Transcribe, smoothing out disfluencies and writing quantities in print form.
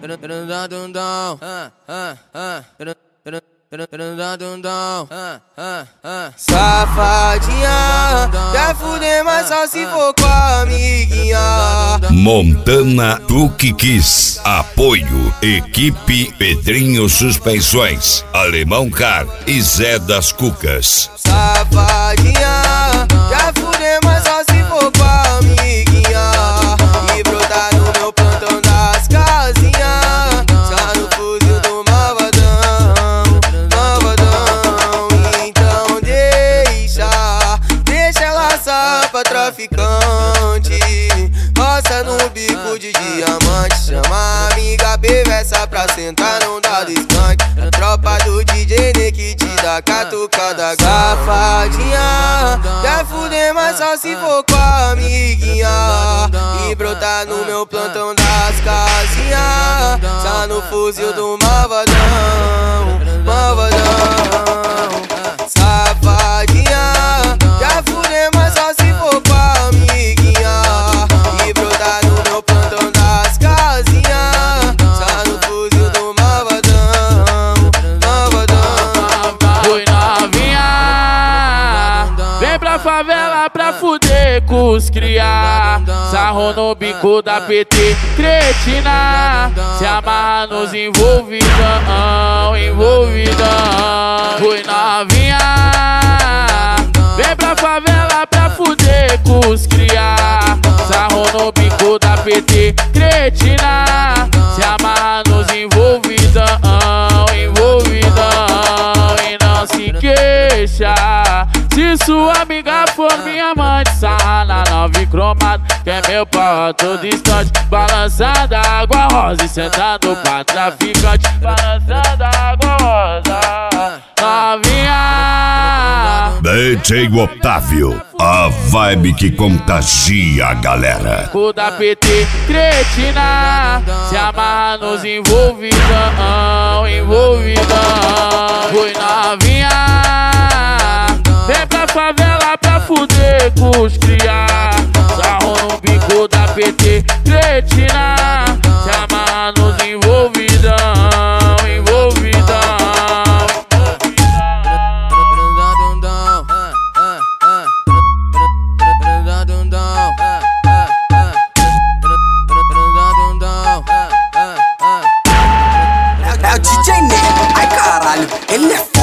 Safadinha, quer fuder, mas só se for com a amiguinha. Montana Duque Kiss. Apoio Equipe Pedrinho Suspensões, Alemão Car e Zé das Cucas. Safadinha, quer fuder, mas só se for com a amiguinha. E brotar no meu plantão das casinhas, só no fuzil do malvadão, malvadão. Então deixa ela só pra traficante. Roça no bico de diamante, chama a amiga perversa pra sentar, não dá descante. A tropa do DJ que te dá catucada. Safadinha, quer fuder, mas só se for com a amiguinha. E brotar no meu plantão das casinhas, só no fuzil do malvadão, malvadão. Safadinha, quer fuder, mas só se for com a amiguinha. E brotar no meu plantão das casinhas, só no fuzil do malvadão, malvadão. Oi novinha, vem pra favela pra fuder com os cria. Sarro no bico da PT, cretina. Se amarra nos envolvidão, envolvidão. Oi novinha, vem pra favela pra fuder com os cria. Sarro no bico da PT, cretina. Se amarra nos envolvidão, envolvidão. E não se queixa se sua amiga for minha amante. Sarra na 9 cromada, que é meu pau todo distante. Balançando a água rosa e sentando pra traficante. Balançando a água rosa, novinha. DJ Otávio, a vibe que contagia a galera. Com da PT, cretina. Se amarra nos envolvidão, envolvidão. Oi novinha, vem pra favela pra fuder com os cria. Sarro no bico da PT, cretina. Se amarra nos envolvidão, envolvidão. É o DJ Nego, ai caralho, ele é